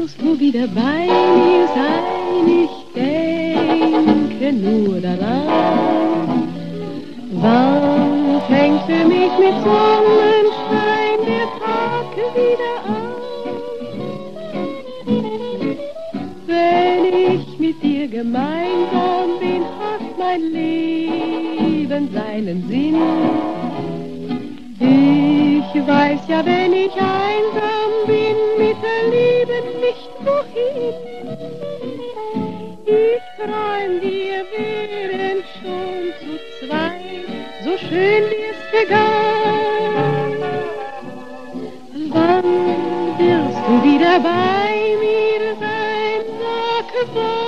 wirst du wieder bei mir sein, ich denke nur daran. Wann fängt für mich mit Sonnenschein der Tag wieder an? Wenn ich mit dir gemeinsam bin, hat mein Leben seinen Sinn. Ich weiß ja, wenn ich einsam bin, mit der Liebe nicht wohin. Ich träum, wir wären schon zu zweit, so schön wie's begann. Wann wirst du wieder bei mir sein, sag wann?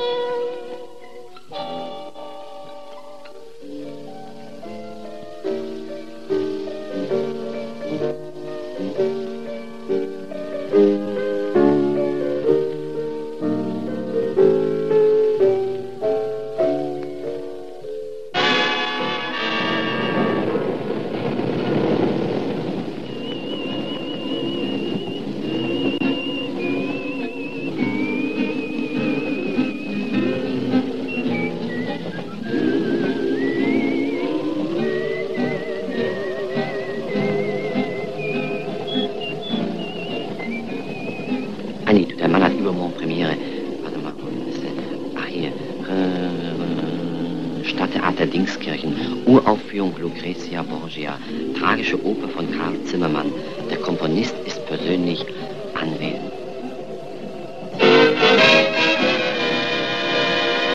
Stadttheater Dingskirchen, Uraufführung Lucrezia Borgia, tragische Oper von Karl Zimmermann. Der Komponist ist persönlich